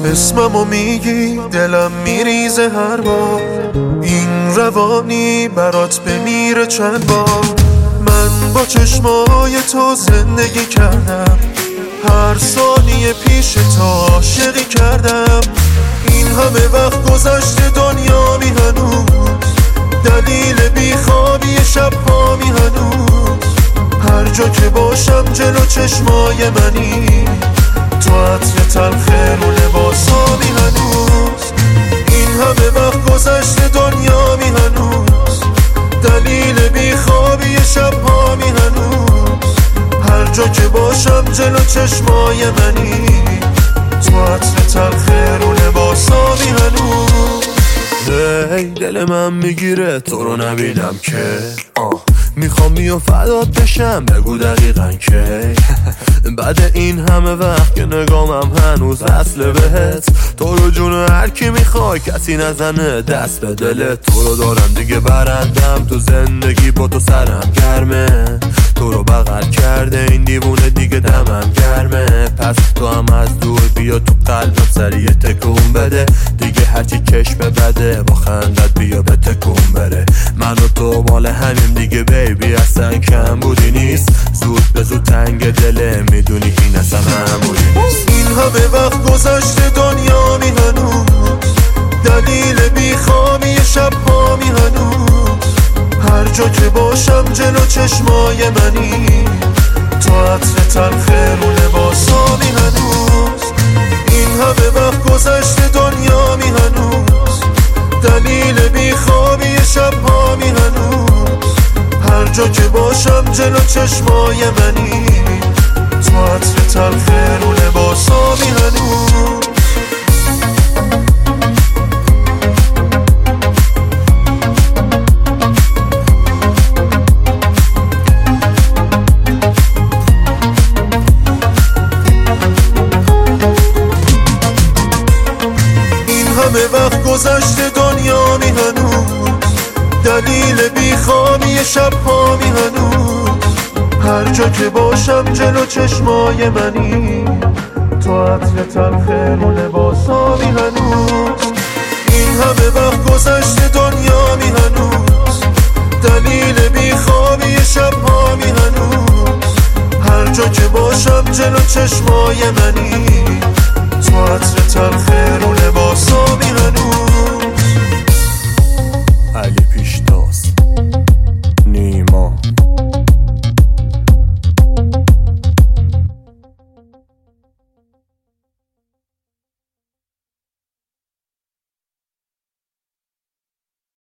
اسممو میگی دلم میریزه هر بار، این روانی برات بمیره چند بار. من با چشمای تو زندگی کردم، هر ثانیه پیش تو عاشقی کردم. این همه وقت گذشته دنیا می هنوز، دلیل بیخوابی شب ها می هنوز. هر جا که باشم جلو چشمای منی، تو عطر تلخ رو لباسا می هنوز. این همه وقت گذشته دنیا می هنوز، دلیل بیخوابی شب ها می هنوز. هر جا که باشم جلو چشمای منی، تو عطر تلخ رو لباسا می هنوز. دل من میگیره تو رو نبینم که میخوام بیام فدات بشم، بگو دقیقا که بعد این همه وقت که نگامم هنوز وصله بهت. تو رو جون هر کی میخوای کسی نزنه دست به دلت. تو رو دارم دیگه برندم تو زندگی، با تو سرم گرمه. تو رو بغل کرده این دیوونه دیگه دمم گرمه. پس تو هم از دور بیا تو قلبم سریع تکون بده. دیگه هرچی چشم بده با خندت بیا به تکون بره. من و تو مال همین دیگه بیبی، اصلا کم بودی نیست. زود به زود تنگ دله میدونی این اصلا معمولی نیست. این همه وقت گذشته دنیا می هنوز، دلیل بیخوابی شب ها می هنوز. هر جا که باشم جلو چشمای منی، تو عطر تلخ رو لباسا می هنوز. این همه وقت گذشته دنیا می هنوز، دلیل بیخوابی شب ها می هنوز. هر جا که باشم جلو چشمای منی، تو عطر تلخ رو لباسا می هنوز. همه وقت گذشته دنیا می هنوز، دلیل بیخوابی شب ها می هنوز. هر جا که باشم جلو چشمای منی، تو عطر تلخ رو لباسا می هنوز. این همه وقت گذشته دنیا می هنوز، دلیل بیخوابی شب ها می هنوز. هر جا که باشم جلو چشمای منی،